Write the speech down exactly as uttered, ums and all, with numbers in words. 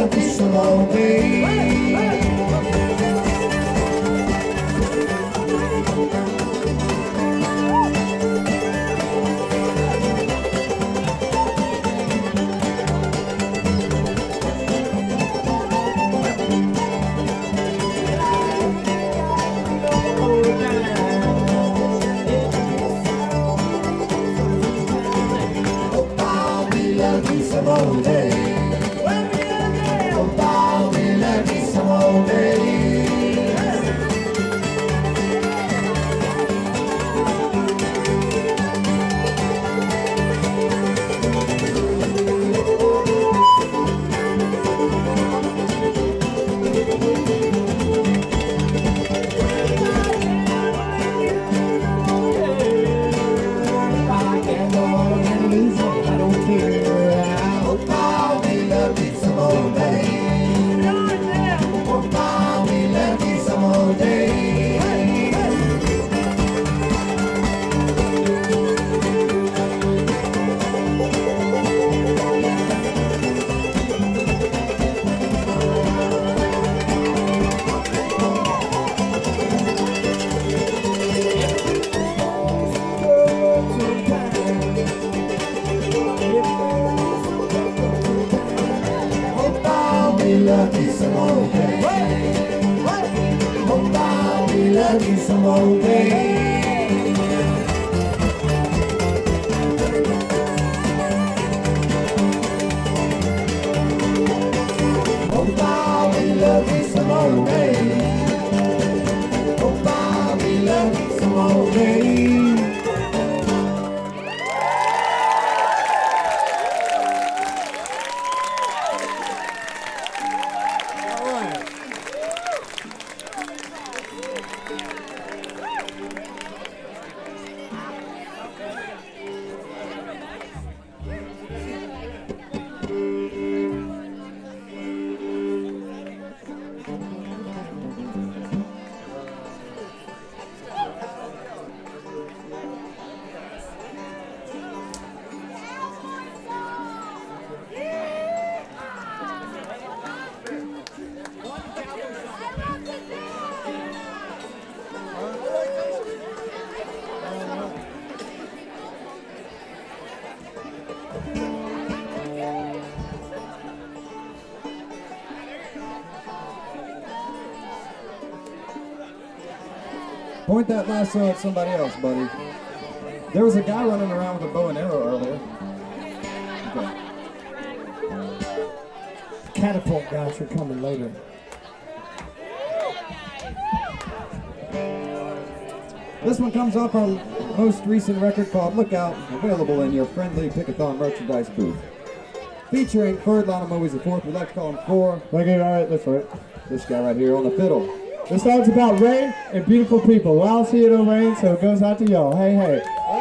love you some more, babe. Some old day. Oh, Bobby, let me some old day. I can go and lose it, I don't care. Love you some more, babe. Oh, Bobby, love you some more, babe. Oh, Bobby, love you some more, babe. Oh, Bobby, love you some more, babe. Point that lasso at somebody else, buddy. There was a guy running around with a bow and arrow earlier. Okay. Catapult guys are coming later. This one comes off our most recent record called Lookout, available in your friendly Pickathon merchandise booth. Featuring Ferd Movies the fourth, we like to call him four. Like it, all right, that's right. This guy right here on the fiddle. This song's about rain and beautiful people. Well, I'll see you in the rain, so it goes out to y'all. Hey, hey.